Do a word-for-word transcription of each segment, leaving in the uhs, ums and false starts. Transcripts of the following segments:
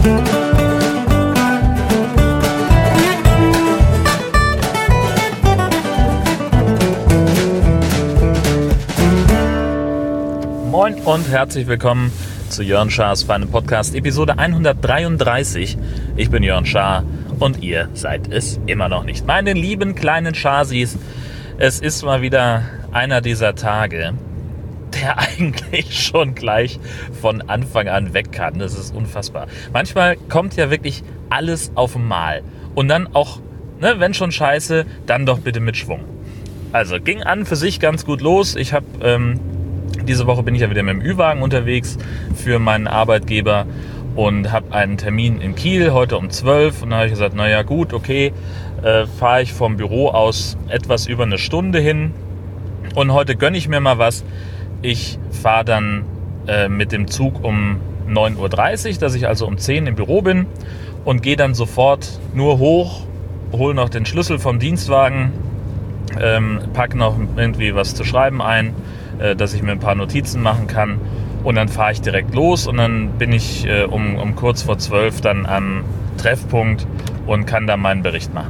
Moin und herzlich willkommen zu Jörn Schars feinem Podcast, Episode hundertdreiunddreißig. Ich bin Jörn Schaar und ihr seid es immer noch nicht. Meine lieben kleinen Schasis, es ist mal wieder einer dieser Tage, der eigentlich schon gleich von Anfang an weg kann. Das ist unfassbar. Manchmal kommt ja wirklich alles auf einmal. Und dann auch, ne, wenn schon scheiße, dann doch bitte mit Schwung. Also ging an für sich ganz gut los. Ich habe... Ähm, Diese Woche bin ich ja wieder mit dem Ü-Wagen unterwegs für meinen Arbeitgeber und habe einen Termin in Kiel heute um zwölf. Und da habe ich gesagt, naja gut, okay, äh, fahre ich vom Büro aus etwas über eine Stunde hin. Und heute gönne ich mir mal was. Ich fahre dann äh, mit dem Zug um neun Uhr dreißig, dass ich also um zehn im Büro bin. Und gehe dann sofort nur hoch, hole noch den Schlüssel vom Dienstwagen, ähm, packe noch irgendwie was zu schreiben ein, dass ich mir ein paar Notizen machen kann und dann fahre ich direkt los und dann bin ich äh, um, um kurz vor zwölf dann am Treffpunkt und kann dann meinen Bericht machen.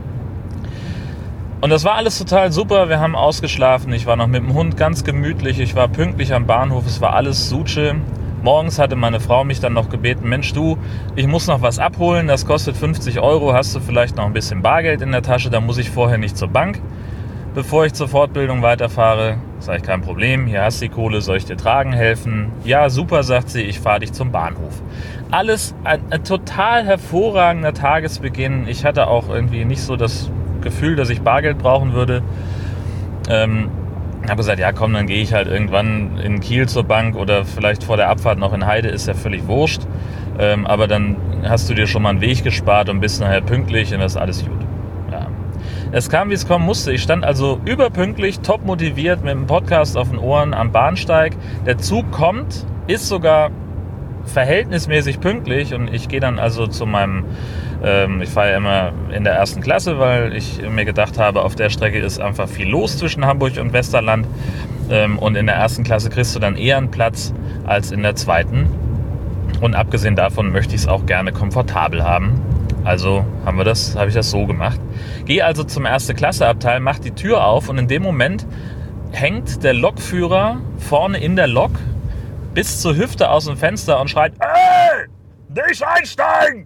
Und das war alles total super, wir haben ausgeschlafen, ich war noch mit dem Hund ganz gemütlich, ich war pünktlich am Bahnhof, es war alles Suche. Morgens hatte meine Frau mich dann noch gebeten, Mensch du, ich muss noch was abholen, das kostet fünfzig Euro, hast du vielleicht noch ein bisschen Bargeld in der Tasche, da muss ich vorher nicht zur Bank, bevor ich zur Fortbildung weiterfahre. Sag ich, kein Problem, hier hast du die Kohle, soll ich dir tragen helfen? Ja, super, sagt sie, ich fahre dich zum Bahnhof. Alles ein, ein total hervorragender Tagesbeginn. Ich hatte auch irgendwie nicht so das Gefühl, dass ich Bargeld brauchen würde. Ähm, habe gesagt, ja komm, dann gehe ich halt irgendwann in Kiel zur Bank oder vielleicht vor der Abfahrt noch in Heide, ist ja völlig wurscht. Ähm, aber dann hast du dir schon mal einen Weg gespart und bist nachher pünktlich und das ist alles gut. Es kam, wie es kommen musste. Ich stand also überpünktlich, top motiviert mit dem Podcast auf den Ohren am Bahnsteig. Der Zug kommt, ist sogar verhältnismäßig pünktlich und ich gehe dann also zu meinem, ähm, ich fahre ja immer in der ersten Klasse, weil ich mir gedacht habe, auf der Strecke ist einfach viel los zwischen Hamburg und Westerland ähm, und in der ersten Klasse kriegst du dann eher einen Platz als in der zweiten. Und abgesehen davon möchte ich es auch gerne komfortabel haben. Also haben wir das, habe ich das so gemacht. Gehe also zum Erste-Klasse-Abteil, mache die Tür auf und in dem Moment hängt der Lokführer vorne in der Lok bis zur Hüfte aus dem Fenster und schreit, ey, nicht einsteigen!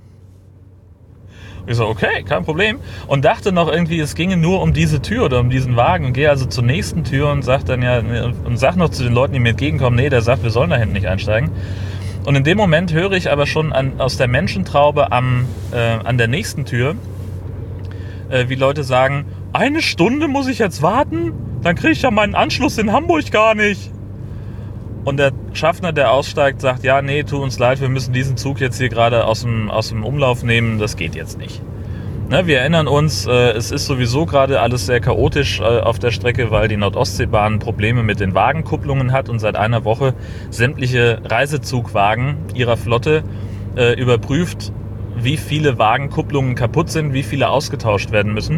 Ich so, okay, kein Problem. Und dachte noch irgendwie, es ginge nur um diese Tür oder um diesen Wagen und gehe also zur nächsten Tür und sag dann ja, und sag noch zu den Leuten, die mir entgegenkommen, nee, der sagt, wir sollen da hinten nicht einsteigen. Und in dem Moment höre ich aber schon an, aus der Menschentraube am, äh, an der nächsten Tür, äh, wie Leute sagen, eine Stunde muss ich jetzt warten? Dann kriege ich ja meinen Anschluss in Hamburg gar nicht. Und der Schaffner, der aussteigt, sagt, ja, nee, tut uns leid, wir müssen diesen Zug jetzt hier gerade aus dem, aus dem Umlauf nehmen, das geht jetzt nicht. Ne, wir erinnern uns, äh, es ist sowieso gerade alles sehr chaotisch äh, auf der Strecke, weil die Nordostseebahn Probleme mit den Wagenkupplungen hat und seit einer Woche sämtliche Reisezugwagen ihrer Flotte äh, überprüft, wie viele Wagenkupplungen kaputt sind, wie viele ausgetauscht werden müssen.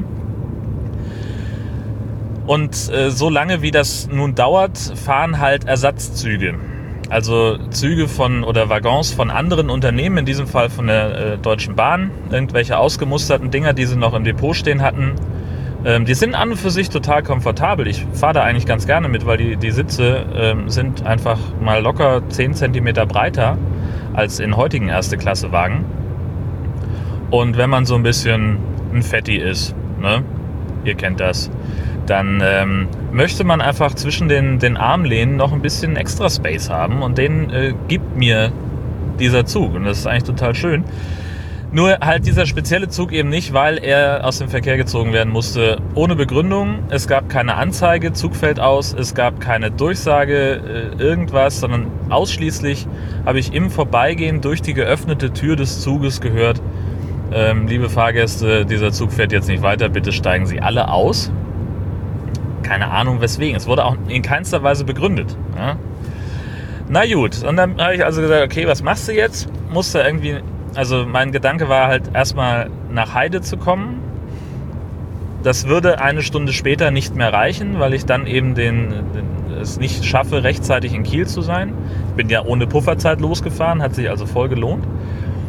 Und äh, so lange wie das nun dauert, fahren halt Ersatzzüge. Also Züge von oder Waggons von anderen Unternehmen, in diesem Fall von der äh, Deutschen Bahn, irgendwelche ausgemusterten Dinger, die sie noch im Depot stehen hatten. Ähm, die sind an und für sich total komfortabel. Ich fahre da eigentlich ganz gerne mit, weil die, die Sitze ähm, sind einfach mal locker zehn Zentimeter breiter als in heutigen Erste-Klasse-Wagen. Und wenn man so ein bisschen ein Fetti ist, ne, ihr kennt das, dann ähm, möchte man einfach zwischen den, den Armlehnen noch ein bisschen extra Space haben und den äh, gibt mir dieser Zug und das ist eigentlich total schön. Nur halt dieser spezielle Zug eben nicht, weil er aus dem Verkehr gezogen werden musste ohne Begründung. Es gab keine Anzeige, Zug fällt aus, es gab keine Durchsage, äh, irgendwas, sondern ausschließlich habe ich im Vorbeigehen durch die geöffnete Tür des Zuges gehört, ähm, liebe Fahrgäste, dieser Zug fährt jetzt nicht weiter, bitte steigen Sie alle aus. Keine Ahnung weswegen. Es wurde auch in keinster Weise begründet. Ja? Na gut, und dann habe ich also gesagt, okay, was machst du jetzt? Musste irgendwie, also mein Gedanke war halt erstmal nach Heide zu kommen. Das würde eine Stunde später nicht mehr reichen, weil ich dann eben den, den, es nicht schaffe, rechtzeitig in Kiel zu sein. Ich bin ja ohne Pufferzeit losgefahren, hat sich also voll gelohnt.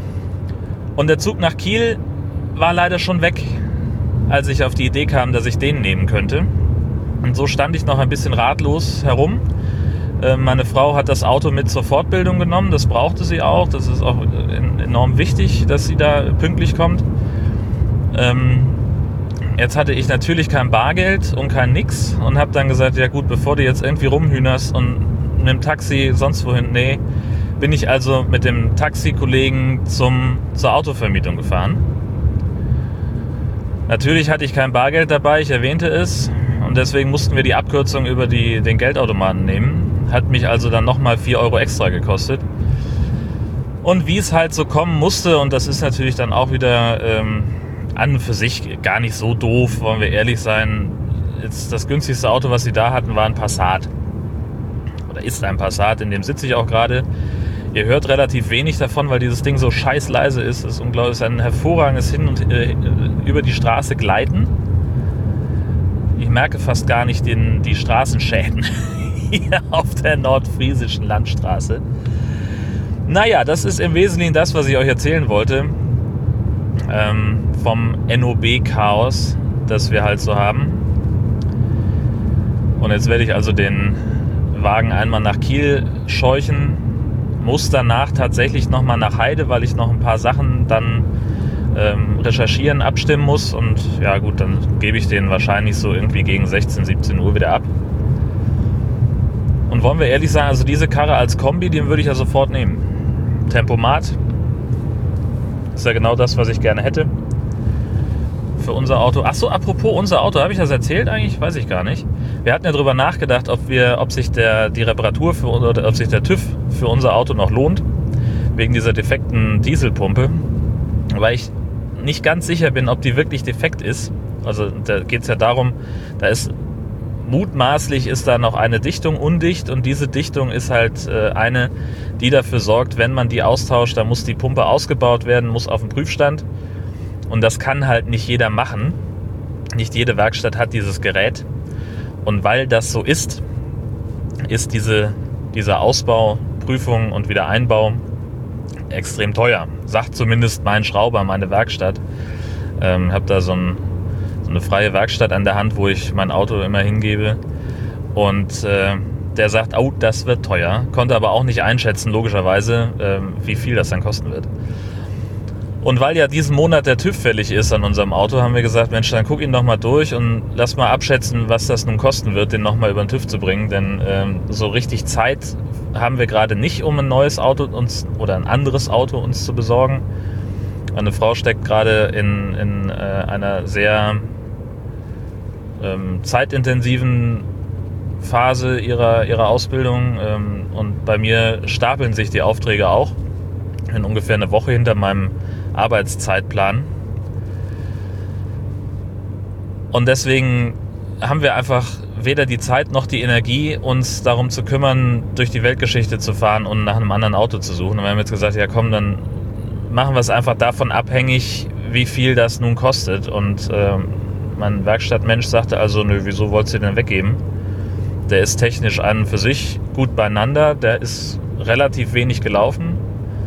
Und der Zug nach Kiel war leider schon weg, als ich auf die Idee kam, dass ich den nehmen könnte. Und so stand ich noch ein bisschen ratlos herum. Meine Frau hat das Auto mit zur Fortbildung genommen, das brauchte sie auch. Das ist auch enorm wichtig, dass sie da pünktlich kommt. Jetzt hatte ich natürlich kein Bargeld und kein Nix und habe dann gesagt, ja gut, bevor du jetzt irgendwie rumhühnerst und mit dem Taxi sonst wohin, nee, bin ich also mit dem Taxikollegen zum, zur Autovermietung gefahren. Natürlich hatte ich kein Bargeld dabei, ich erwähnte es, und deswegen mussten wir die Abkürzung über die, den Geldautomaten nehmen. Hat mich also dann nochmal vier Euro extra gekostet. Und wie es halt so kommen musste, und das ist natürlich dann auch wieder ähm, an und für sich gar nicht so doof, wollen wir ehrlich sein. Jetzt das günstigste Auto, was sie da hatten, war ein Passat. Oder ist ein Passat, in dem sitze ich auch gerade. Ihr hört relativ wenig davon, weil dieses Ding so scheiß leise ist. Es ist unglaublich, es ist ein hervorragendes Hin- und äh, über die Straße gleiten. Ich merke fast gar nicht den, die Straßenschäden hier auf der nordfriesischen Landstraße. Naja, das ist im Wesentlichen das, was ich euch erzählen wollte. Ähm, vom N O B-Chaos, das wir halt so haben. Und jetzt werde ich also den Wagen einmal nach Kiel scheuchen. Muss danach tatsächlich nochmal nach Heide, weil ich noch ein paar Sachen dann ähm, recherchieren, abstimmen muss. Und ja gut, dann gebe ich den wahrscheinlich so irgendwie gegen sechzehn, siebzehn Uhr wieder ab. Und wollen wir ehrlich sein, also diese Karre als Kombi, den würde ich ja sofort nehmen. Tempomat ist ja genau das, was ich gerne hätte für unser Auto. Achso, apropos unser Auto, habe ich das erzählt eigentlich? Weiß ich gar nicht. Wir hatten ja darüber nachgedacht, ob wir, ob sich der, die Reparatur für, oder ob sich der TÜV für unser Auto noch lohnt, wegen dieser defekten Dieselpumpe, weil ich nicht ganz sicher bin, ob die wirklich defekt ist. Also da geht es ja darum, da ist mutmaßlich ist da noch eine Dichtung undicht, und diese Dichtung ist halt äh, eine, die dafür sorgt, wenn man die austauscht, dann muss die Pumpe ausgebaut werden, muss auf den Prüfstand, und das kann halt nicht jeder machen. Nicht jede Werkstatt hat dieses Gerät, und weil das so ist, ist diese, diese Ausbau, Prüfung und Wiedereinbau extrem teuer. Sagt zumindest mein Schrauber, meine Werkstatt. Ähm, habe da so ein so eine freie Werkstatt an der Hand, wo ich mein Auto immer hingebe, und äh, der sagt, oh, das wird teuer, konnte aber auch nicht einschätzen, logischerweise, äh, wie viel das dann kosten wird. Und weil ja diesen Monat der TÜV fällig ist an unserem Auto, haben wir gesagt, Mensch, dann guck ihn doch mal durch und lass mal abschätzen, was das nun kosten wird, den nochmal über den TÜV zu bringen, denn äh, so richtig Zeit haben wir gerade nicht, um ein neues Auto uns oder ein anderes Auto uns zu besorgen. Meine Frau steckt gerade in, in äh, einer sehr ähm, zeitintensiven Phase ihrer, ihrer Ausbildung, ähm, und bei mir stapeln sich die Aufträge auch. Ich bin ungefähr eine Woche hinter meinem Arbeitszeitplan. Und deswegen haben wir einfach weder die Zeit noch die Energie, uns darum zu kümmern, durch die Weltgeschichte zu fahren und nach einem anderen Auto zu suchen. Und wir haben jetzt gesagt, ja komm, dann machen wir es einfach davon abhängig, wie viel das nun kostet. Und äh, mein Werkstattmensch sagte also, nö, wieso wolltest du den weggeben? Der ist technisch an und für sich gut beieinander, der ist relativ wenig gelaufen.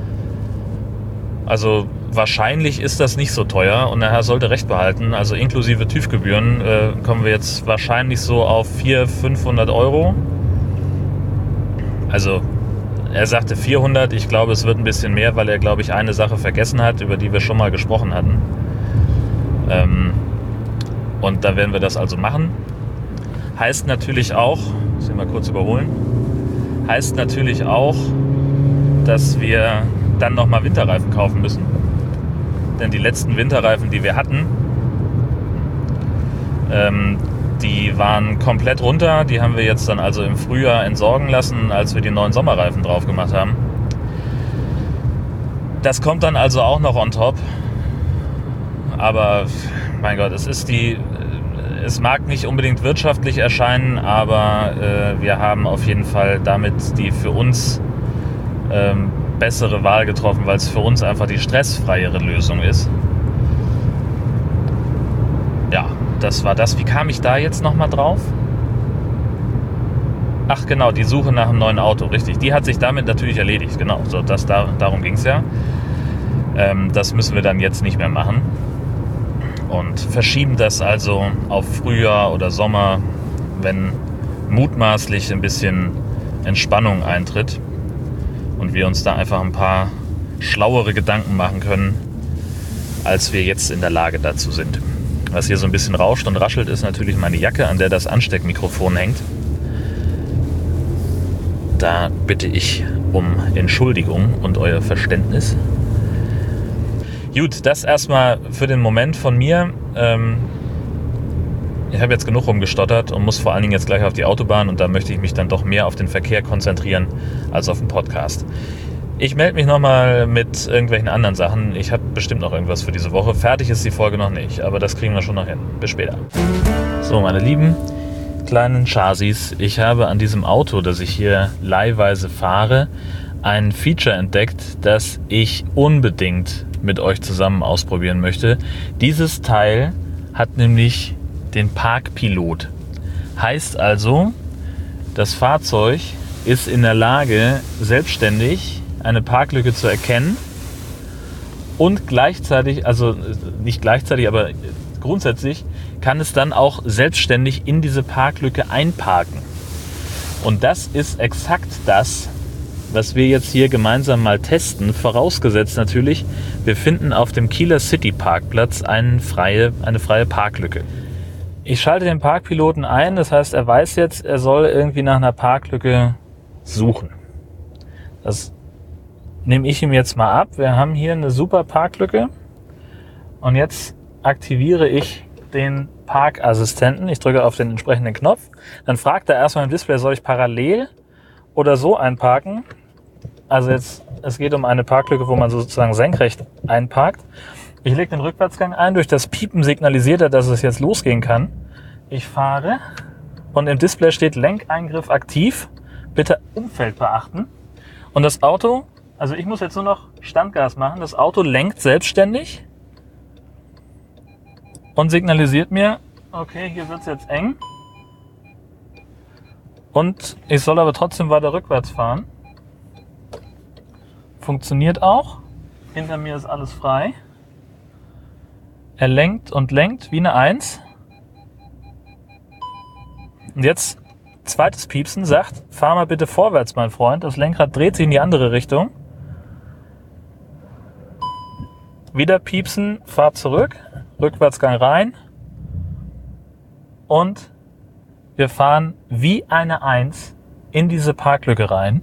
Also wahrscheinlich ist das nicht so teuer, und der Herr sollte recht behalten. Also inklusive TÜV-Gebühren äh, kommen wir jetzt wahrscheinlich so auf vierhundert, fünfhundert Euro. Also er sagte vierhundert, ich glaube, es wird ein bisschen mehr, weil er, glaube ich, eine Sache vergessen hat, über die wir schon mal gesprochen hatten. Ähm, und da werden wir das also machen. Heißt natürlich auch, muss ich mal kurz überholen, heißt natürlich auch, dass wir dann nochmal Winterreifen kaufen müssen. Denn die letzten Winterreifen, die wir hatten, ähm, die waren komplett runter. Die haben wir jetzt dann also im Frühjahr entsorgen lassen, als wir die neuen Sommerreifen drauf gemacht haben. Das kommt dann also auch noch on top. Aber mein Gott, es ist die, es mag nicht unbedingt wirtschaftlich erscheinen, aber äh, wir haben auf jeden Fall damit die für uns ähm, bessere Wahl getroffen, weil es für uns einfach die stressfreiere Lösung ist. Ja, das war das. Wie kam ich da jetzt nochmal drauf? Ach genau, die Suche nach einem neuen Auto, richtig. Die hat sich damit natürlich erledigt, genau. So, das, da, darum ging es ja. Ähm, das müssen wir dann jetzt nicht mehr machen. Und verschieben das also auf Frühjahr oder Sommer, wenn mutmaßlich ein bisschen Entspannung eintritt und wir uns da einfach ein paar schlauere Gedanken machen können, als wir jetzt in der Lage dazu sind. Was hier so ein bisschen rauscht und raschelt, ist natürlich meine Jacke, an der das Ansteckmikrofon hängt. Da bitte ich um Entschuldigung und euer Verständnis. Gut, das erstmal für den Moment von mir. Ähm, ich habe jetzt genug rumgestottert und muss vor allen Dingen jetzt gleich auf die Autobahn und da möchte ich mich dann doch mehr auf den Verkehr konzentrieren als auf den Podcast. Ich melde mich nochmal mit irgendwelchen anderen Sachen. Ich habe bestimmt noch irgendwas für diese Woche. Fertig ist die Folge noch nicht, aber das kriegen wir schon noch hin. Bis später. So, meine lieben kleinen Chasis, ich habe an diesem Auto, das ich hier leihweise fahre, ein Feature entdeckt, das ich unbedingt mit euch zusammen ausprobieren möchte. Dieses Teil hat nämlich den Parkpilot. Heißt also, das Fahrzeug ist in der Lage, selbstständig eine Parklücke zu erkennen und gleichzeitig, also nicht gleichzeitig, aber grundsätzlich kann es dann auch selbstständig in diese Parklücke einparken. Und das ist exakt das, was wir jetzt hier gemeinsam mal testen, vorausgesetzt natürlich, wir finden auf dem Kieler City Parkplatz eine freie, eine freie Parklücke. Ich schalte den Parkpiloten ein, das heißt, er weiß jetzt, er soll irgendwie nach einer Parklücke suchen. Das nehme ich ihm jetzt mal ab. Wir haben hier eine super Parklücke und jetzt aktiviere ich den Parkassistenten. Ich drücke auf den entsprechenden Knopf. Dann fragt er erstmal im Display, soll ich parallel oder so einparken? Also jetzt, es geht um eine Parklücke, wo man sozusagen senkrecht einparkt. Ich lege den Rückwärtsgang ein. Durch das Piepen signalisiert er, dass es jetzt losgehen kann. Ich fahre und im Display steht Lenkeingriff aktiv. Bitte Umfeld beachten. Und das Auto, also ich muss jetzt nur noch Standgas machen. Das Auto lenkt selbstständig und signalisiert mir, okay, hier wird es jetzt eng. Und ich soll aber trotzdem weiter rückwärts fahren. Funktioniert auch. Hinter mir ist alles frei. Er lenkt und lenkt wie eine Eins. Und jetzt, zweites Piepsen sagt, fahr mal bitte vorwärts, mein Freund. Das Lenkrad dreht sich in die andere Richtung. Wieder piepsen, fahr zurück. Rückwärtsgang rein. Und wir fahren wie eine Eins in diese Parklücke rein.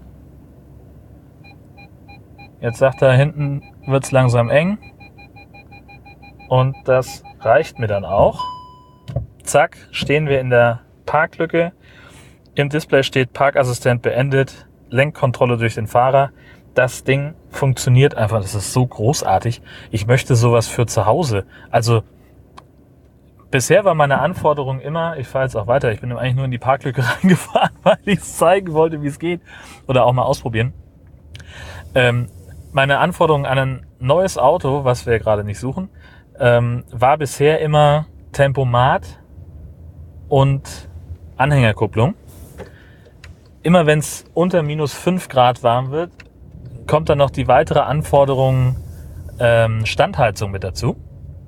Jetzt sagt er, hinten wird es langsam eng. Und das reicht mir dann auch. Zack, stehen wir in der Parklücke. Im Display steht Parkassistent beendet, Lenkkontrolle durch den Fahrer. Das Ding funktioniert einfach, das ist so großartig. Ich möchte sowas für zu Hause. Also bisher war meine Anforderung immer, ich fahre jetzt auch weiter, ich bin eigentlich nur in die Parklücke reingefahren, weil ich es zeigen wollte, wie es geht. Oder auch mal ausprobieren. Ähm, meine Anforderung an ein neues Auto, was wir gerade nicht suchen, ähm, war bisher immer Tempomat und Anhängerkupplung. Immer wenn es unter minus fünf Grad warm wird, kommt dann noch die weitere Anforderung ähm, Standheizung mit dazu.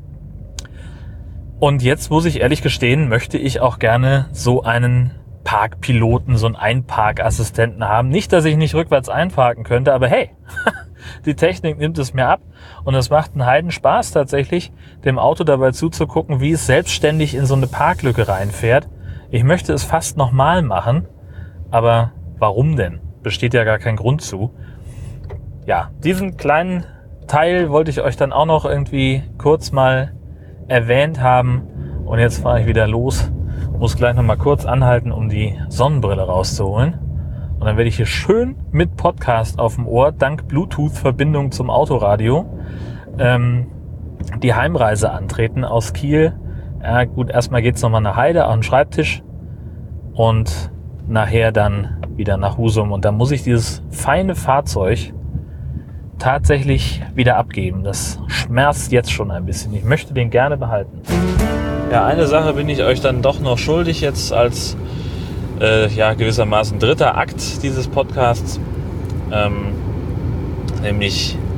Und jetzt muss ich ehrlich gestehen, möchte ich auch gerne so einen Parkpiloten, so einen Einparkassistenten haben. Nicht, dass ich nicht rückwärts einparken könnte, aber hey, die Technik nimmt es mir ab und es macht einen Heidenspaß tatsächlich, dem Auto dabei zuzugucken, wie es selbstständig in so eine Parklücke reinfährt. Ich möchte es fast nochmal machen, aber warum denn? Besteht ja gar kein Grund zu. Ja, diesen kleinen Teil wollte ich euch dann auch noch irgendwie kurz mal erwähnt haben und jetzt fahre ich wieder los. Muss gleich nochmal kurz anhalten, um die Sonnenbrille rauszuholen. Und dann werde ich hier schön mit Podcast auf dem Ohr, dank Bluetooth-Verbindung zum Autoradio, ähm, die Heimreise antreten aus Kiel. Ja gut, erstmal geht's nochmal nach Heide, auf den Schreibtisch und nachher dann wieder nach Husum. Und da muss ich dieses feine Fahrzeug tatsächlich wieder abgeben. Das schmerzt jetzt schon ein bisschen. Ich möchte den gerne behalten. Ja, eine Sache bin ich euch dann doch noch schuldig jetzt als äh, ja, gewissermaßen dritter Akt dieses Podcasts. Ähm, nämlich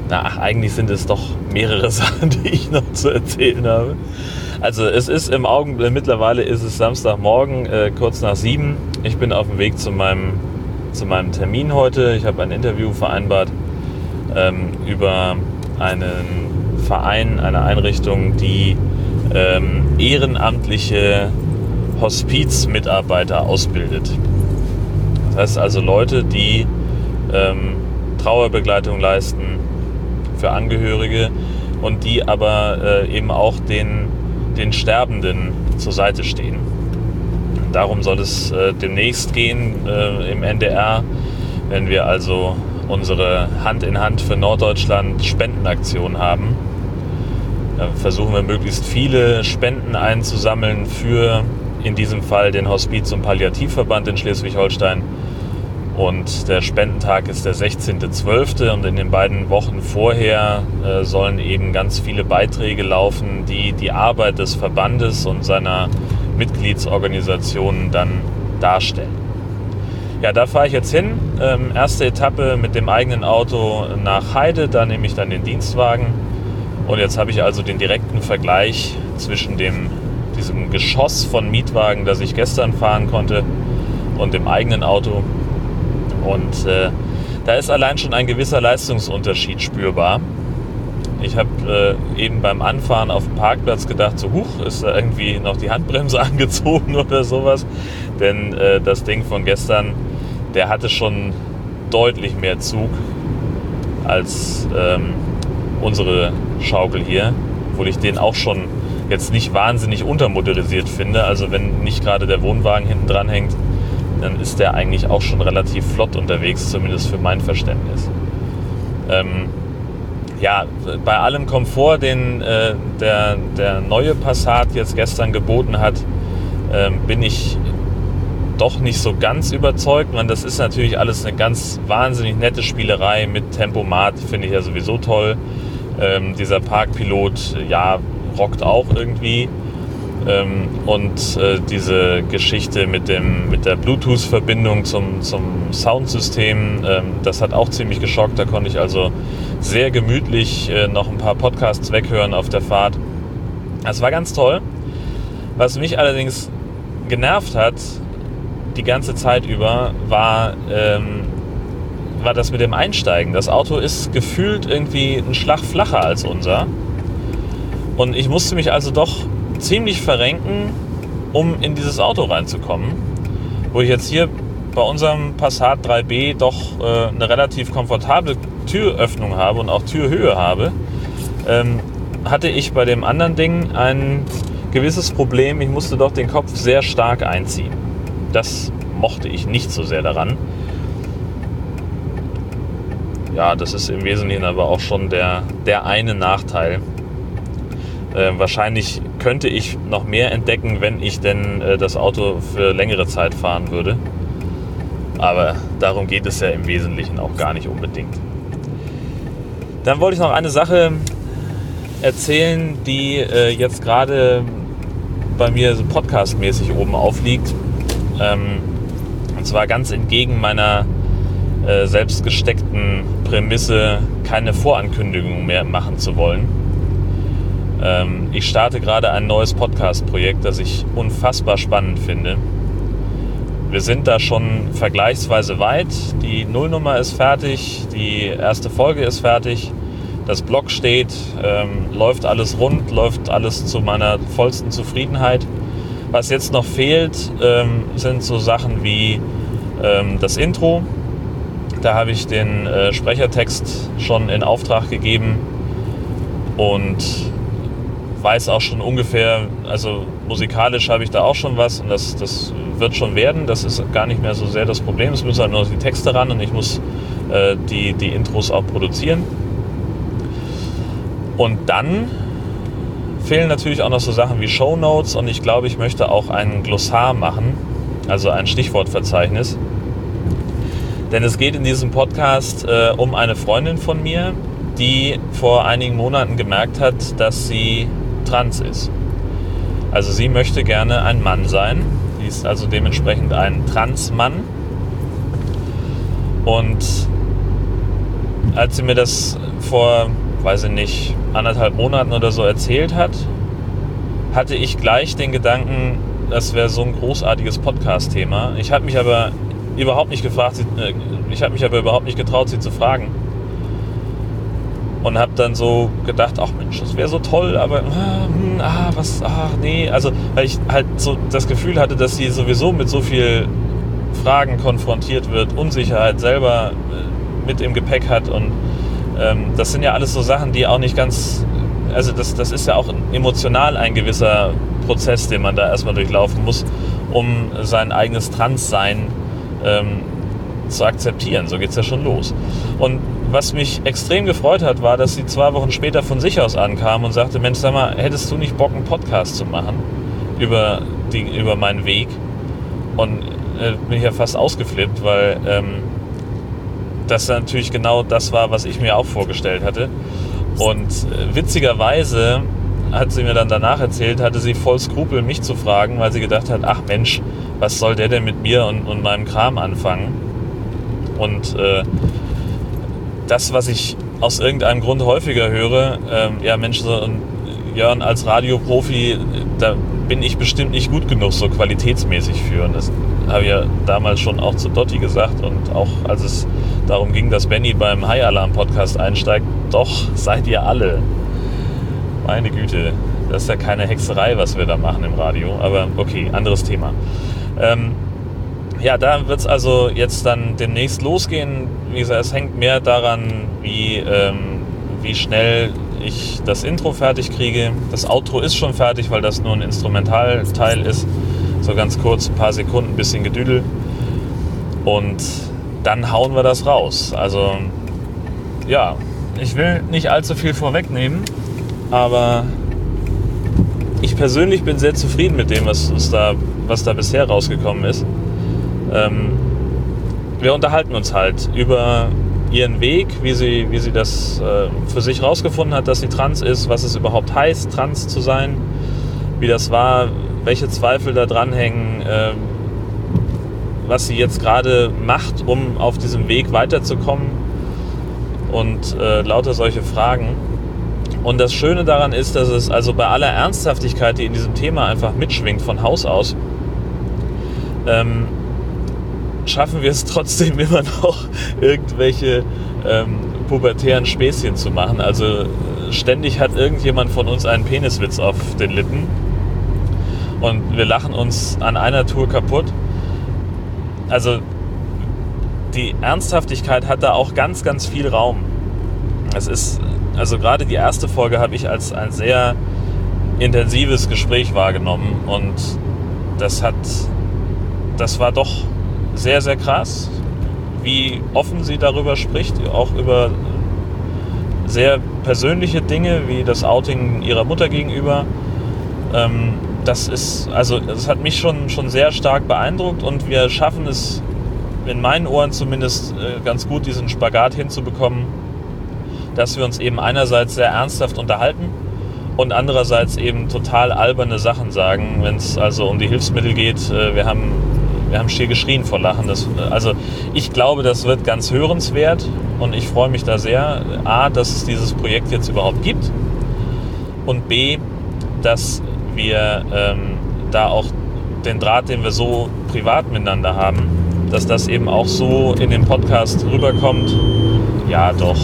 Na, ach, eigentlich sind es doch mehrere Sachen, die ich noch zu erzählen habe. Also es ist im Augenblick, mittlerweile ist es Samstagmorgen, äh, kurz nach sieben. Ich bin auf dem Weg zu meinem, zu meinem Termin heute. Ich habe ein Interview vereinbart ähm, über einen Verein, eine Einrichtung, die ähm, ehrenamtliche Hospizmitarbeiter ausbildet. Das heißt also Leute, die ähm, Trauerbegleitung leisten für Angehörige und die aber äh, eben auch den, den Sterbenden zur Seite stehen. Darum soll es äh, demnächst gehen äh, im N D R, wenn wir also unsere Hand in Hand für Norddeutschland Spendenaktion haben. Da versuchen wir möglichst viele Spenden einzusammeln für in diesem Fall den Hospiz- und Palliativverband in Schleswig-Holstein. Und der Spendentag ist der sechzehnter zwölfter und in den beiden Wochen vorher äh, sollen eben ganz viele Beiträge laufen, die die Arbeit des Verbandes und seiner Mitgliedsorganisationen dann darstellen. Ja, da fahre ich jetzt hin. Ähm, erste Etappe mit dem eigenen Auto nach Heide, da nehme ich dann den Dienstwagen. Und jetzt habe ich also den direkten Vergleich zwischen dem, diesem Geschoss von Mietwagen, das ich gestern fahren konnte, und dem eigenen Auto. Und äh, da ist allein schon ein gewisser Leistungsunterschied spürbar. Ich habe äh, eben beim Anfahren auf dem Parkplatz gedacht, so huch, ist da irgendwie noch die Handbremse angezogen oder sowas. Denn äh, das Ding von gestern, der hatte schon deutlich mehr Zug als ähm, unsere Schaukel hier. Obwohl ich den auch schon jetzt nicht wahnsinnig untermotorisiert finde. Also wenn nicht gerade der Wohnwagen hinten dran hängt, dann ist der eigentlich auch schon relativ flott unterwegs, zumindest für mein Verständnis. Ähm, ja, bei allem Komfort, den äh, der, der neue Passat jetzt gestern geboten hat, äh, bin ich doch nicht so ganz überzeugt. Man, das ist natürlich alles eine ganz wahnsinnig nette Spielerei mit Tempomat, finde ich ja sowieso toll. Ähm, dieser Parkpilot, ja, rockt auch irgendwie. Ähm, und äh, diese Geschichte mit, dem, mit der Bluetooth-Verbindung zum, zum Soundsystem, ähm, das hat auch ziemlich geschockt. Da konnte ich also sehr gemütlich äh, noch ein paar Podcasts weghören auf der Fahrt. Das war ganz toll. Was mich allerdings genervt hat, die ganze Zeit über, war, ähm, war das mit dem Einsteigen. Das Auto ist gefühlt irgendwie einen Schlag flacher als unser. Und ich musste mich also doch ziemlich verrenken, um in dieses Auto reinzukommen, wo ich jetzt hier bei unserem Passat drei B doch äh, eine relativ komfortable Türöffnung habe und auch Türhöhe habe, ähm, hatte ich bei dem anderen Ding ein gewisses Problem. Ich musste doch den Kopf sehr stark einziehen. Das mochte ich nicht so sehr daran. Ja, das ist im Wesentlichen aber auch schon der, der eine Nachteil. Äh, wahrscheinlich könnte ich noch mehr entdecken, wenn ich denn äh, das Auto für längere Zeit fahren würde. Aber darum geht es ja im Wesentlichen auch gar nicht unbedingt. Dann wollte ich noch eine Sache erzählen, die äh, jetzt gerade bei mir so podcastmäßig oben aufliegt. Ähm, und zwar ganz entgegen meiner äh, selbst gesteckten Prämisse, keine Vorankündigung mehr machen zu wollen. Ähm, ich starte gerade ein neues Podcast-Projekt, das ich unfassbar spannend finde. Wir sind da schon vergleichsweise weit. Die Nullnummer ist fertig, die erste Folge ist fertig, das Blog steht, ähm, läuft alles rund, läuft alles zu meiner vollsten Zufriedenheit. Was jetzt noch fehlt, ähm, sind so Sachen wie ähm, das Intro. Da habe ich den äh, Sprechertext schon in Auftrag gegeben und weiß auch schon ungefähr, also musikalisch habe ich da auch schon was und das, das wird schon werden. Das ist gar nicht mehr so sehr das Problem. Es müssen halt nur die Texte ran und ich muss äh, die, die Intros auch produzieren. Und dann fehlen natürlich auch noch so Sachen wie Shownotes und ich glaube, ich möchte auch ein Glossar machen, also ein Stichwortverzeichnis. Denn es geht in diesem Podcast äh, um eine Freundin von mir, die vor einigen Monaten gemerkt hat, dass sie trans ist. Also sie möchte gerne ein Mann sein. Sie ist also dementsprechend ein Transmann. Und als sie mir das vor, weiß ich nicht, anderthalb Monaten oder so erzählt hat, hatte ich gleich den Gedanken, das wäre so ein großartiges Podcast-Thema. Ich habe mich aber überhaupt nicht gefragt, sie, äh, ich habe mich aber überhaupt nicht getraut, sie zu fragen. Und habe dann so gedacht, ach Mensch, das wäre so toll, aber ah, ah, was, ach nee, also weil ich halt so das Gefühl hatte, dass sie sowieso mit so viel Fragen konfrontiert wird, Unsicherheit selber äh, mit im Gepäck hat und ähm, das sind ja alles so Sachen, die auch nicht ganz, also das, das ist ja auch emotional ein gewisser Prozess, den man da erstmal durchlaufen muss, um sein eigenes Transsein ähm, zu akzeptieren. So geht's ja schon los. Und was mich extrem gefreut hat, war, dass sie zwei Wochen später von sich aus ankam und sagte, Mensch, sag mal, hättest du nicht Bock, einen Podcast zu machen über, die, über meinen Weg? Und äh, bin ich ja fast ausgeflippt, weil ähm, das natürlich genau das war, was ich mir auch vorgestellt hatte. Und äh, witzigerweise hat sie mir dann danach erzählt, hatte sie voll Skrupel, mich zu fragen, weil sie gedacht hat, ach Mensch, was soll der denn mit mir und, und meinem Kram anfangen? Und äh, das, was ich aus irgendeinem Grund häufiger höre, ähm, ja Mensch, so ein Jörn als Radioprofi, da bin ich bestimmt nicht gut genug, so qualitätsmäßig für. Und das habe ich ja damals schon auch zu Dotti gesagt und auch als es darum ging, dass Benny beim High Alarm Podcast einsteigt, doch, seid ihr alle. Meine Güte, das ist ja keine Hexerei, was wir da machen im Radio, aber okay, anderes Thema. Ähm, ja, da wird es also jetzt dann demnächst losgehen. Wie gesagt, es hängt mehr daran, wie, ähm, wie schnell ich das Intro fertig kriege. Das Outro ist schon fertig, weil das nur ein Instrumentalteil ist. So ganz kurz, ein paar Sekunden, ein bisschen Gedüdel. Und dann hauen wir das raus. Also, ja, ich will nicht allzu viel vorwegnehmen, aber ich persönlich bin sehr zufrieden mit dem, was, was, da, was da bisher rausgekommen ist. Ähm, wir unterhalten uns halt über ihren Weg, wie sie, wie sie das äh, für sich rausgefunden hat, dass sie trans ist, was es überhaupt heißt, trans zu sein, wie das war, welche Zweifel da dranhängen, äh, was sie jetzt gerade macht, um auf diesem Weg weiterzukommen und äh, lauter solche Fragen. Und das Schöne daran ist, dass es also bei aller Ernsthaftigkeit, die in diesem Thema einfach mitschwingt von Haus aus, ähm, schaffen wir es trotzdem immer noch, irgendwelche ähm, pubertären Späßchen zu machen. Also ständig hat irgendjemand von uns einen Peniswitz auf den Lippen und wir lachen uns an einer Tour kaputt. Also die Ernsthaftigkeit hat da auch ganz, ganz viel Raum. Es ist, also gerade die erste Folge habe ich als ein sehr intensives Gespräch wahrgenommen und das hat, das war doch sehr, sehr krass, wie offen sie darüber spricht, auch über sehr persönliche Dinge, wie das Outing ihrer Mutter gegenüber. Ähm, das ist, also das hat mich schon, schon sehr stark beeindruckt und wir schaffen es in meinen Ohren zumindest äh, ganz gut, diesen Spagat hinzubekommen, dass wir uns eben einerseits sehr ernsthaft unterhalten und andererseits eben total alberne Sachen sagen, wenn es also um die Hilfsmittel geht. Äh, wir haben Wir haben schier geschrien vor Lachen. Das, also ich glaube, das wird ganz hörenswert und ich freue mich da sehr. A, dass es dieses Projekt jetzt überhaupt gibt und B, dass wir ähm, da auch den Draht, den wir so privat miteinander haben, dass das eben auch so in den Podcast rüberkommt. Ja, doch.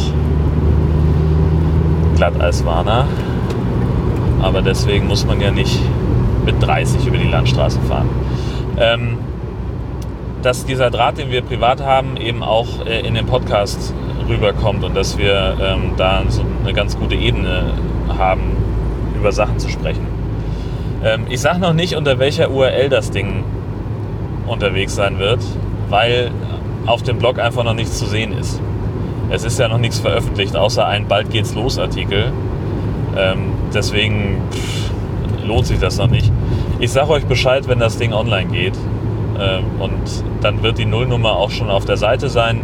Glatteiswarner. Aber deswegen muss man ja nicht mit dreißig über die Landstraße fahren. Ähm, dass dieser Draht, den wir privat haben, eben auch äh, in den Podcast rüberkommt und dass wir ähm, da so eine ganz gute Ebene haben, über Sachen zu sprechen. Ähm, ich sage noch nicht, unter welcher U R L das Ding unterwegs sein wird, weil auf dem Blog einfach noch nichts zu sehen ist. Es ist ja noch nichts veröffentlicht, außer ein Bald geht's los Artikel. Ähm, deswegen pff, lohnt sich das noch nicht. Ich sage euch Bescheid, wenn das Ding online geht. Und dann wird die Nullnummer auch schon auf der Seite sein.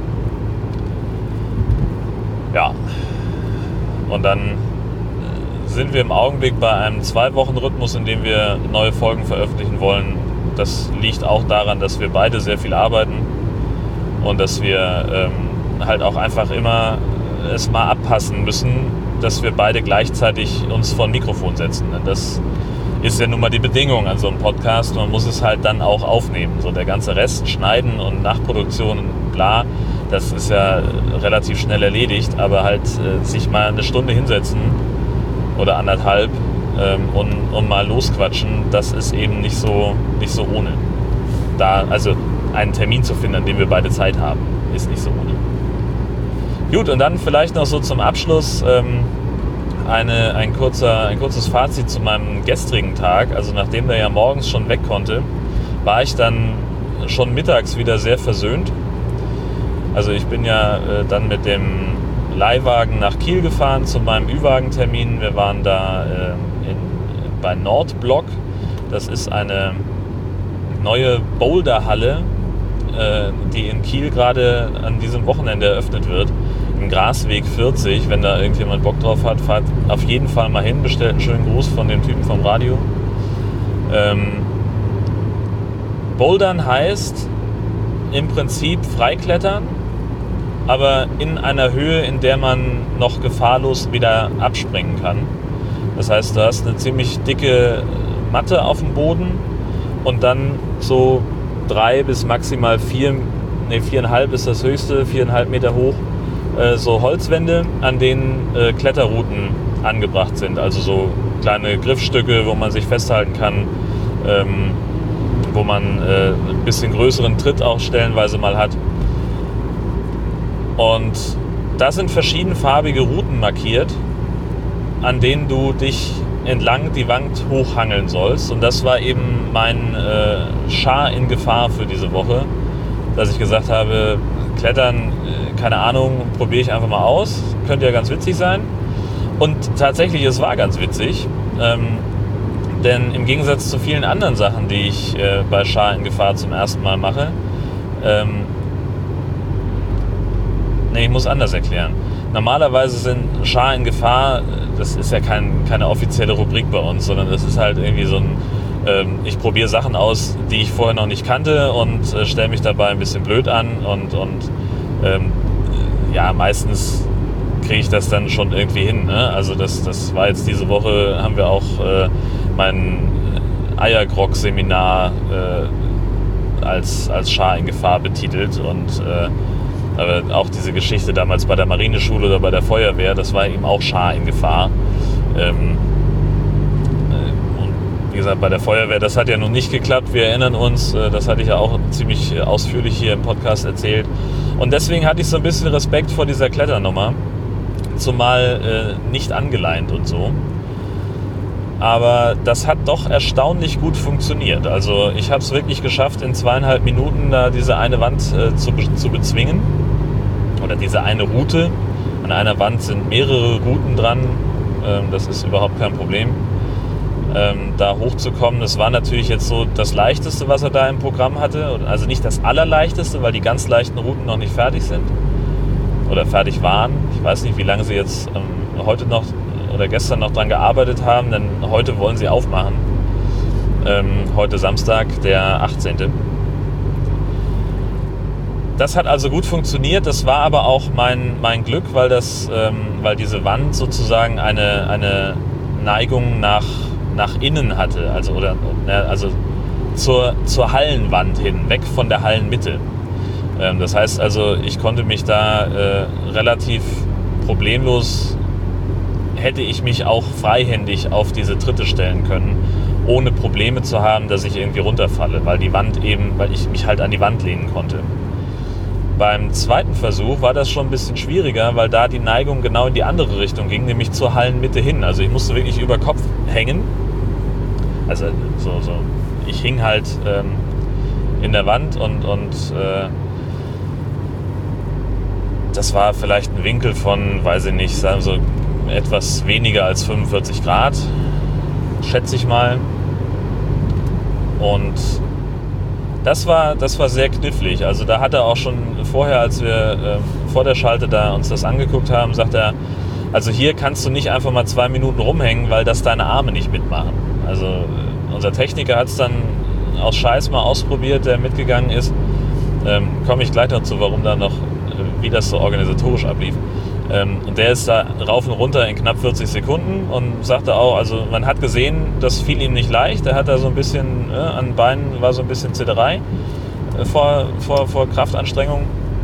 Ja. Und dann sind wir im Augenblick bei einem Zwei-Wochen-Rhythmus, in dem wir neue Folgen veröffentlichen wollen. Das liegt auch daran, dass wir beide sehr viel arbeiten und dass wir ähm, halt auch einfach immer es mal abpassen müssen, dass wir beide gleichzeitig uns vor ein Mikrofon setzen. Das ist ja nun mal die Bedingung an so einem Podcast. Man muss es halt dann auch aufnehmen. So der ganze Rest, Schneiden und Nachproduktion, bla, das ist ja relativ schnell erledigt. Aber halt äh, sich mal eine Stunde hinsetzen oder anderthalb ähm, und, und mal losquatschen, das ist eben nicht so, nicht so ohne. Da, also einen Termin zu finden, an dem wir beide Zeit haben, ist nicht so ohne. Gut, und dann vielleicht noch so zum Abschluss ähm, eine, ein, kurzer, ein kurzes Fazit zu meinem gestrigen Tag. Also nachdem der ja morgens schon weg konnte, war ich dann schon mittags wieder sehr versöhnt. Also ich bin ja äh, dann mit dem Leihwagen nach Kiel gefahren zu meinem Ü-Wagen-Termin. Wir waren da äh, in, bei Nordblock. Das ist eine neue Boulderhalle, äh, die in Kiel gerade an diesem Wochenende eröffnet wird. Im Grasweg vierzig, wenn da irgendjemand Bock drauf hat, fahrt auf jeden Fall mal hin, bestellt einen schönen Gruß von dem Typen vom Radio. Ähm, Bouldern heißt im Prinzip freiklettern, aber in einer Höhe, in der man noch gefahrlos wieder abspringen kann. Das heißt, du hast eine ziemlich dicke Matte auf dem Boden und dann so drei bis maximal vier, nee, viereinhalb ist das höchste, viereinhalb Meter hoch, so Holzwände, an denen äh, Kletterrouten angebracht sind. Also so kleine Griffstücke, wo man sich festhalten kann, ähm, wo man äh, ein bisschen größeren Tritt auch stellenweise mal hat. Und da sind verschiedenfarbige Routen markiert, an denen du dich entlang die Wand hochhangeln sollst. Und das war eben mein äh, Schar in Gefahr für diese Woche, dass ich gesagt habe, Klettern, keine Ahnung, probiere ich einfach mal aus. Könnte ja ganz witzig sein. Und tatsächlich, es war ganz witzig. Ähm, denn im Gegensatz zu vielen anderen Sachen, die ich äh, bei Schar in Gefahr zum ersten Mal mache, ähm, nee, ich muss anders erklären. Normalerweise sind Schar in Gefahr, das ist ja kein, keine offizielle Rubrik bei uns, sondern das ist halt irgendwie so ein, ähm, ich probiere Sachen aus, die ich vorher noch nicht kannte und äh, stelle mich dabei ein bisschen blöd an und, und ähm, ja, meistens kriege ich das dann schon irgendwie hin. Ne? Also das, das war jetzt diese Woche, haben wir auch äh, mein Eiergrog-Seminar äh, als, als Schar in Gefahr betitelt und äh, aber auch diese Geschichte damals bei der Marineschule oder bei der Feuerwehr, das war eben auch Schar in Gefahr. Ähm, äh, und wie gesagt, bei der Feuerwehr, das hat ja nun nicht geklappt, wir erinnern uns, äh, das hatte ich ja auch ziemlich ausführlich hier im Podcast erzählt. Und deswegen hatte ich so ein bisschen Respekt vor dieser Kletternummer, zumal äh, nicht angeleint und so. Aber das hat doch erstaunlich gut funktioniert. Also ich habe es wirklich geschafft, in zweieinhalb Minuten da diese eine Wand äh, zu, be- zu bezwingen. Oder diese eine Route. An einer Wand sind mehrere Routen dran. Ähm, das ist überhaupt kein Problem, ähm, da hochzukommen. Das war natürlich jetzt so das Leichteste, was er da im Programm hatte. Also nicht das Allerleichteste, weil die ganz leichten Routen noch nicht fertig sind. Oder fertig waren. Ich weiß nicht, wie lange sie jetzt ähm, heute noch oder gestern noch dran gearbeitet haben, denn heute wollen sie aufmachen. Ähm, heute Samstag, der achtzehnte Das hat also gut funktioniert. Das war aber auch mein, mein Glück, weil, das, ähm, weil diese Wand sozusagen eine, eine Neigung nach, nach innen hatte. Also, oder, also zur, zur Hallenwand hin, weg von der Hallenmitte. Ähm, das heißt also, ich konnte mich da äh, relativ problemlos, hätte ich mich auch freihändig auf diese Tritte stellen können, ohne Probleme zu haben, dass ich irgendwie runterfalle, weil die Wand eben, weil ich mich halt an die Wand lehnen konnte. Beim zweiten Versuch war das schon ein bisschen schwieriger, weil da die Neigung genau in die andere Richtung ging, nämlich zur Hallenmitte hin. Also ich musste wirklich über Kopf hängen. Also so, so. Ich hing halt ähm, in der Wand und, und äh, das war vielleicht ein Winkel von, weiß ich nicht, sagen wir so etwas weniger als fünfundvierzig Grad, schätze ich mal. Und das war, das war sehr knifflig. Also da hat er auch schon vorher, als wir äh, vor der Schalte da uns das angeguckt haben, sagt er, also hier kannst du nicht einfach mal zwei Minuten rumhängen, weil das deine Arme nicht mitmachen. Also äh, unser Techniker hat es dann aus Scheiß mal ausprobiert, der mitgegangen ist. Ähm, komme ich gleich noch zu, warum da noch, äh, wie das so organisatorisch ablief. Ähm, und der ist da rauf und runter in knapp vierzig Sekunden und sagte auch, also man hat gesehen, das fiel ihm nicht leicht. Er hat da so ein bisschen, äh, an den Beinen war so ein bisschen Zitterei äh, vor, vor, vor Kraftanstrengung.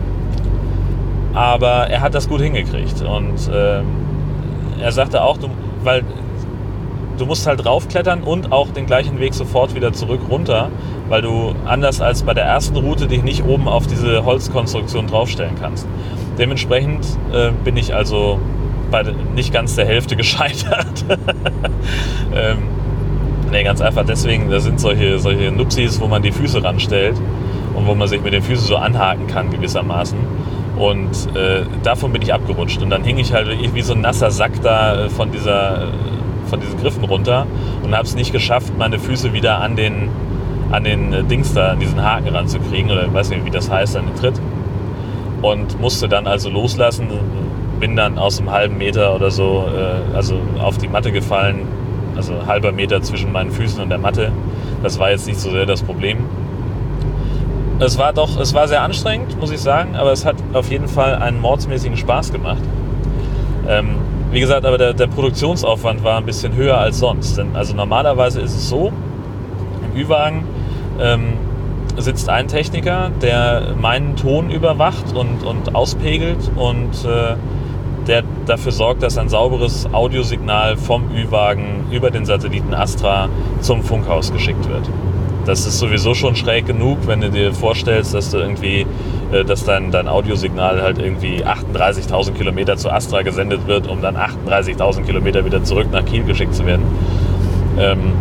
Aber er hat das gut hingekriegt. Und äh, er sagte auch, du, weil du musst halt raufklettern und auch den gleichen Weg sofort wieder zurück runter, weil du anders als bei der ersten Route dich nicht oben auf diese Holzkonstruktion draufstellen kannst. Dementsprechend äh, bin ich also bei nicht ganz der Hälfte gescheitert. ähm, nee, ganz einfach deswegen, da sind solche, solche Nupsis, wo man die Füße ranstellt und wo man sich mit den Füßen so anhaken kann gewissermaßen. Und äh, davon bin ich abgerutscht. Und dann hing ich halt wie so ein nasser Sack da von, dieser, von diesen Griffen runter und habe es nicht geschafft, meine Füße wieder an den, an den äh, Dings da, an diesen Haken ranzukriegen. Oder ich weiß nicht, wie das heißt, an den Tritt. Und musste dann also loslassen, bin dann aus einem halben Meter oder so äh, also auf die Matte gefallen, also halber Meter zwischen meinen Füßen und der Matte. Das war jetzt nicht so sehr das Problem. Es war doch, es war sehr anstrengend, muss ich sagen, aber es hat auf jeden Fall einen mordsmäßigen Spaß gemacht. Ähm, wie gesagt, aber der, der Produktionsaufwand war ein bisschen höher als sonst. Denn also normalerweise ist es so, im Ü-Wagen ähm, sitzt ein Techniker, der meinen Ton überwacht und, und auspegelt und äh, der dafür sorgt, dass ein sauberes Audiosignal vom Ü-Wagen über den Satelliten Astra zum Funkhaus geschickt wird. Das ist sowieso schon schräg genug, wenn du dir vorstellst, dass du irgendwie, äh, dass dein, dein Audiosignal halt irgendwie achtunddreißigtausend Kilometer zu Astra gesendet wird, um dann achtunddreißigtausend Kilometer wieder zurück nach Kiel geschickt zu werden. Ähm,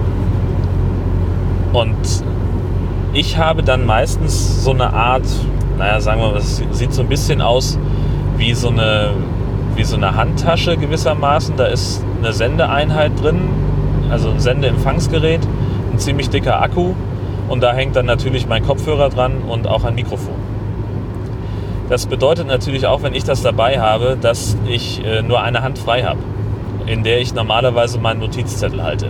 und ich habe dann meistens so eine Art, naja, sagen wir mal, es sieht so ein bisschen aus wie so eine, wie so eine Handtasche gewissermaßen. Da ist eine Sendeeinheit drin, also ein Sendeempfangsgerät, ein ziemlich dicker Akku und da hängt dann natürlich mein Kopfhörer dran und auch ein Mikrofon. Das bedeutet natürlich auch, wenn ich das dabei habe, dass ich äh, nur eine Hand frei habe, in der ich normalerweise meinen Notizzettel halte.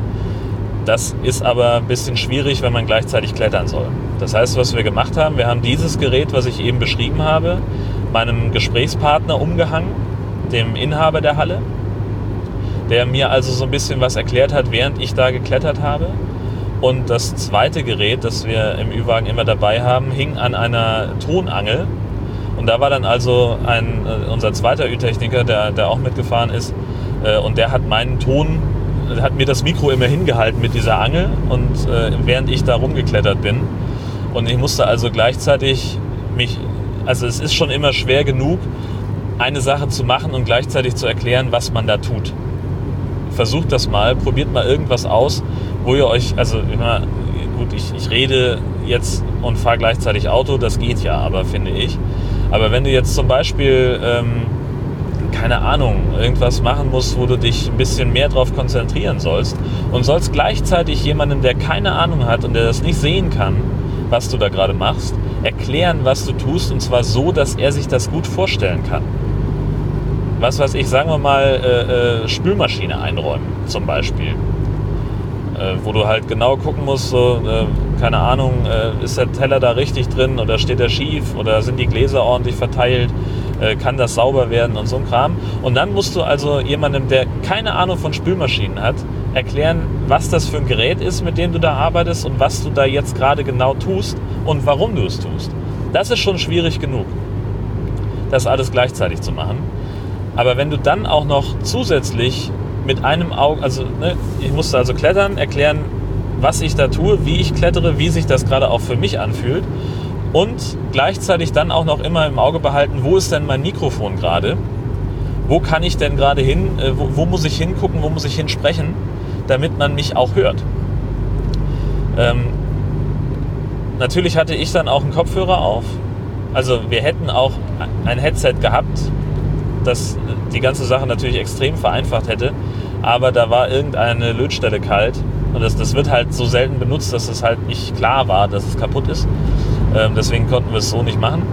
Das ist aber ein bisschen schwierig, wenn man gleichzeitig klettern soll. Das heißt, was wir gemacht haben, wir haben dieses Gerät, was ich eben beschrieben habe, meinem Gesprächspartner umgehangen, dem Inhaber der Halle, der mir also so ein bisschen was erklärt hat, während ich da geklettert habe. Und das zweite Gerät, das wir im Ü-Wagen immer dabei haben, hing an einer Tonangel. Und da war dann also ein, unser zweiter Ü-Techniker, der, der auch mitgefahren ist, äh, und der hat meinen Ton, hat mir das Mikro immer hingehalten mit dieser Angel, und äh, während ich da rumgeklettert bin. Und ich musste also gleichzeitig mich, also es ist schon immer schwer genug, eine Sache zu machen und gleichzeitig zu erklären, was man da tut. Versucht das mal, probiert mal irgendwas aus, wo ihr euch, also immer, gut, ich, ich rede jetzt und fahre gleichzeitig Auto, das geht ja, aber finde ich. Aber wenn du jetzt zum Beispiel, ähm, keine Ahnung, irgendwas machen musst, wo du dich ein bisschen mehr drauf konzentrieren sollst und sollst gleichzeitig jemandem, der keine Ahnung hat und der das nicht sehen kann, was du da gerade machst, erklären, was du tust, und zwar so, dass er sich das gut vorstellen kann. Was weiß ich, sagen wir mal, äh, äh, Spülmaschine einräumen zum Beispiel. Äh, wo du halt genau gucken musst, so, äh, keine Ahnung, äh, ist der Teller da richtig drin oder steht er schief oder sind die Gläser ordentlich verteilt, äh, kann das sauber werden und so ein Kram. Und dann musst du also jemandem, der keine Ahnung von Spülmaschinen hat, erklären, was das für ein Gerät ist, mit dem du da arbeitest und was du da jetzt gerade genau tust und warum du es tust. Das ist schon schwierig genug, das alles gleichzeitig zu machen. Aber wenn du dann auch noch zusätzlich mit einem Auge, also ne, ich musste also klettern, erklären, was ich da tue, wie ich klettere, wie sich das gerade auch für mich anfühlt, und gleichzeitig dann auch noch immer im Auge behalten, wo ist denn mein Mikrofon gerade, wo kann ich denn gerade hin, wo, wo muss ich hingucken, wo muss ich hinsprechen, damit man mich auch hört. Ähm, natürlich hatte ich dann auch einen Kopfhörer auf, also wir hätten auch ein Headset gehabt, das die ganze Sache natürlich extrem vereinfacht hätte, aber da war irgendeine Lötstelle kalt und das, das wird halt so selten benutzt, dass es halt nicht klar war, dass es kaputt ist. Ähm, deswegen konnten wir es so nicht machen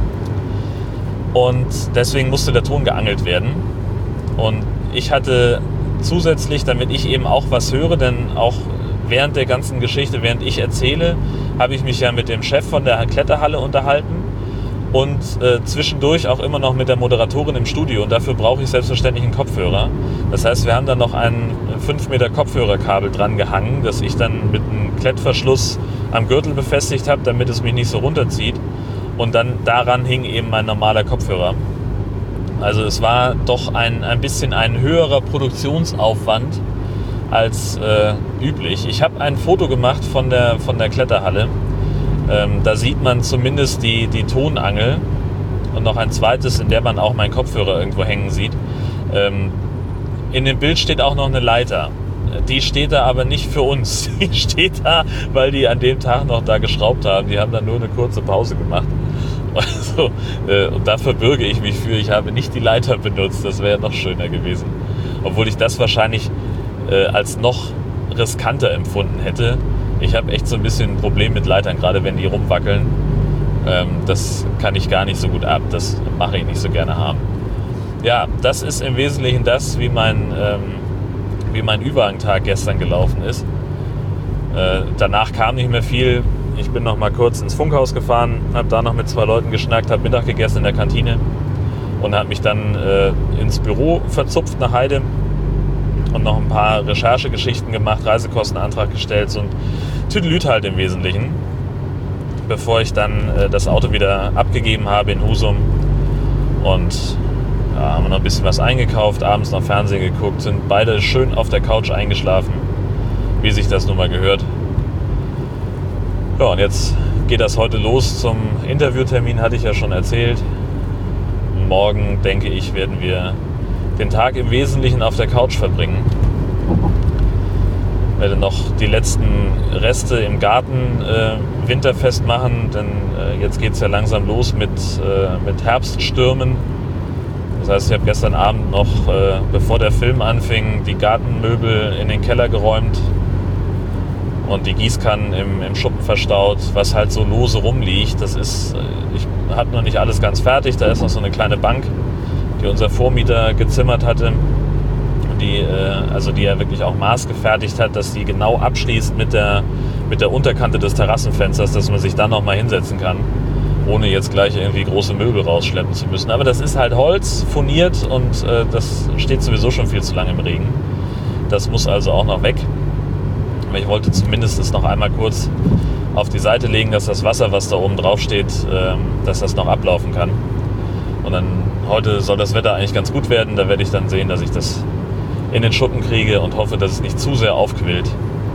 und deswegen musste der Ton geangelt werden, und ich hatte zusätzlich, damit ich eben auch was höre, denn auch während der ganzen Geschichte, während ich erzähle, habe ich mich ja mit dem Chef von der Kletterhalle unterhalten. und äh, zwischendurch auch immer noch mit der Moderatorin im Studio und dafür brauche ich selbstverständlich einen Kopfhörer. Das heißt, wir haben dann noch ein fünf Meter Kopfhörerkabel dran gehangen, das ich dann mit einem Klettverschluss am Gürtel befestigt habe, damit es mich nicht so runterzieht, und dann daran hing eben mein normaler Kopfhörer. Also es war doch ein, ein bisschen ein höherer Produktionsaufwand als äh, üblich. Ich habe ein Foto gemacht von der, von der Kletterhalle. Ähm, da sieht man zumindest die, die Tonangel und noch ein zweites, in der man auch meinen Kopfhörer irgendwo hängen sieht. Ähm, in dem Bild steht auch noch eine Leiter. Die steht da aber nicht für uns. Die steht da, weil die an dem Tag noch da geschraubt haben. Die haben dann nur eine kurze Pause gemacht. Also, äh, und da verbürge ich mich für. Ich habe nicht die Leiter benutzt. Das wäre noch schöner gewesen. Obwohl ich das wahrscheinlich äh, als noch riskanter empfunden hätte. Ich habe echt so ein bisschen ein Problem mit Leitern, gerade wenn die rumwackeln. Ähm, das kann ich gar nicht so gut ab. Das mache ich nicht so gerne haben. Ja, das ist im Wesentlichen das, wie mein, ähm, wie mein Überhangtag gestern gelaufen ist. Äh, danach kam nicht mehr viel. Ich bin noch mal kurz ins Funkhaus gefahren, habe da noch mit zwei Leuten geschnackt, habe Mittag gegessen in der Kantine und habe mich dann äh, ins Büro verzupft nach Heide und noch ein paar Recherchegeschichten gemacht, Reisekostenantrag gestellt und Tüdelüt halt im Wesentlichen, bevor ich dann äh, das Auto wieder abgegeben habe in Husum. Und ja, haben wir noch ein bisschen was eingekauft, abends noch Fernsehen geguckt, sind beide schön auf der Couch eingeschlafen, wie sich das nun mal gehört. Ja, und jetzt geht das heute los zum Interviewtermin, hatte ich ja schon erzählt. Morgen, denke ich, werden wir den Tag im Wesentlichen auf der Couch verbringen. Ich werde noch die letzten Reste im Garten äh, winterfest machen, denn äh, jetzt geht es ja langsam los mit, äh, mit Herbststürmen. Das heißt, ich habe gestern Abend noch, äh, bevor der Film anfing, die Gartenmöbel in den Keller geräumt und die Gießkannen im, im Schuppen verstaut, was halt so lose rumliegt. Das ist, ich habe noch nicht alles ganz fertig, da ist noch so eine kleine Bank, die unser Vormieter gezimmert hatte, die, also die er wirklich auch maßgefertigt hat, dass die genau abschließt mit der, mit der Unterkante des Terrassenfensters, dass man sich dann noch mal hinsetzen kann, ohne jetzt gleich irgendwie große Möbel rausschleppen zu müssen. Aber das ist halt Holz, furniert, und äh, das steht sowieso schon viel zu lange im Regen. Das muss also auch noch weg. Aber ich wollte zumindest es noch einmal kurz auf die Seite legen, dass das Wasser, was da oben drauf steht, äh, dass das noch ablaufen kann. Und dann heute soll das Wetter eigentlich ganz gut werden. Da werde ich dann sehen, dass ich das in den Schuppen kriege und hoffe, dass es nicht zu sehr aufquillt.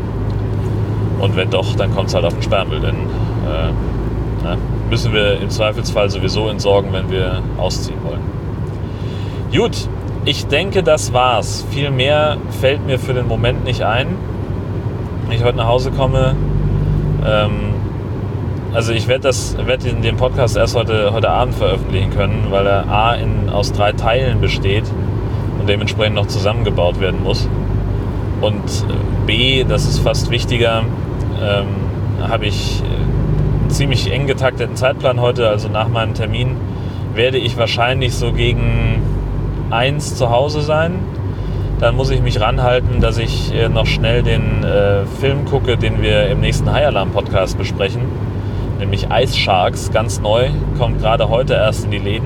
Und wenn doch, dann kommt es halt auf den Sperrmüll. Denn äh, na, müssen wir im Zweifelsfall sowieso entsorgen, wenn wir ausziehen wollen. Gut, ich denke, das war's. Viel mehr fällt mir für den Moment nicht ein. Wenn ich heute nach Hause komme, ähm, also ich werde das, werde den Podcast erst heute, heute Abend veröffentlichen können, weil er A in, aus drei Teilen besteht und dementsprechend noch zusammengebaut werden muss. Und B, das ist fast wichtiger, ähm, habe ich einen ziemlich eng getakteten Zeitplan heute. Also nach meinem Termin werde ich wahrscheinlich so gegen eins zu Hause sein. Dann muss ich mich ranhalten, dass ich äh, noch schnell den äh, Film gucke, den wir im nächsten High Alarm Podcast besprechen. Nämlich Ice Sharks, ganz neu, kommt gerade heute erst in die Läden.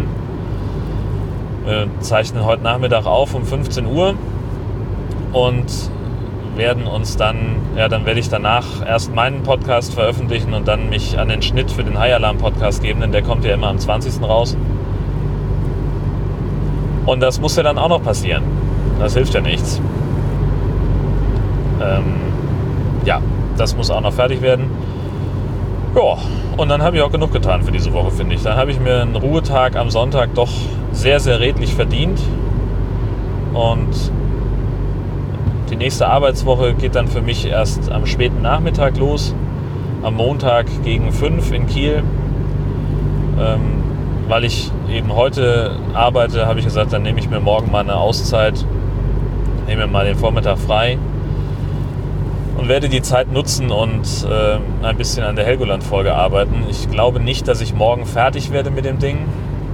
Wir zeichnen heute Nachmittag auf um fünfzehn Uhr und werden uns dann, ja, dann werde ich danach erst meinen Podcast veröffentlichen und dann mich an den Schnitt für den High Alarm Podcast geben, denn der kommt ja immer am zwanzigsten raus. Und das muss ja dann auch noch passieren. Das hilft ja nichts. Ähm, ja, das muss auch noch fertig werden. Ja, und dann habe ich auch genug getan für diese Woche, finde ich. Dann habe ich mir einen Ruhetag am Sonntag doch sehr, sehr redlich verdient. Und die nächste Arbeitswoche geht dann für mich erst am späten Nachmittag los. Am Montag gegen fünf in Kiel. Ähm, weil ich eben heute arbeite, habe ich gesagt, dann nehme ich mir morgen mal eine Auszeit. Nehme mir mal den Vormittag frei. Und werde die Zeit nutzen und äh, ein bisschen an der Helgoland-Folge arbeiten. Ich glaube nicht, dass ich morgen fertig werde mit dem Ding.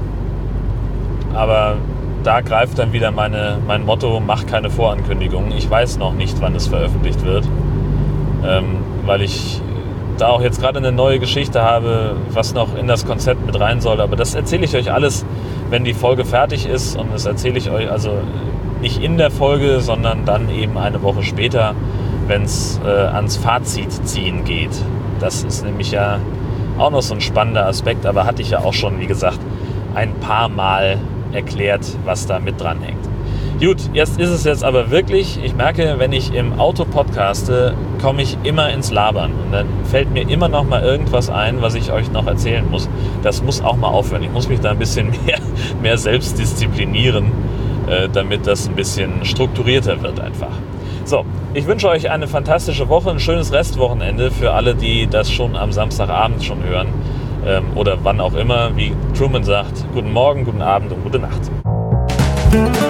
Aber da greift dann wieder meine, mein Motto, mach keine Vorankündigungen. Ich weiß noch nicht, wann es veröffentlicht wird. Ähm, weil ich da auch jetzt gerade eine neue Geschichte habe, was noch in das Konzept mit rein soll. Aber das erzähle ich euch alles, wenn die Folge fertig ist. Und das erzähle ich euch also nicht in der Folge, sondern dann eben eine Woche später, wenn es äh, ans Fazit ziehen geht. Das ist nämlich ja auch noch so ein spannender Aspekt, aber hatte ich ja auch schon, wie gesagt, ein paar Mal erklärt, was da mit dran hängt. Gut, jetzt ist es jetzt aber wirklich, ich merke, wenn ich im Auto podcaste, komme ich immer ins Labern und dann fällt mir immer noch mal irgendwas ein, was ich euch noch erzählen muss. Das muss auch mal aufhören. Ich muss mich da ein bisschen mehr, mehr selbst disziplinieren, äh, damit das ein bisschen strukturierter wird einfach. So, ich wünsche euch eine fantastische Woche, ein schönes Restwochenende für alle, die das schon am Samstagabend schon hören ähm, oder wann auch immer, wie Truman sagt, guten Morgen, guten Abend und gute Nacht.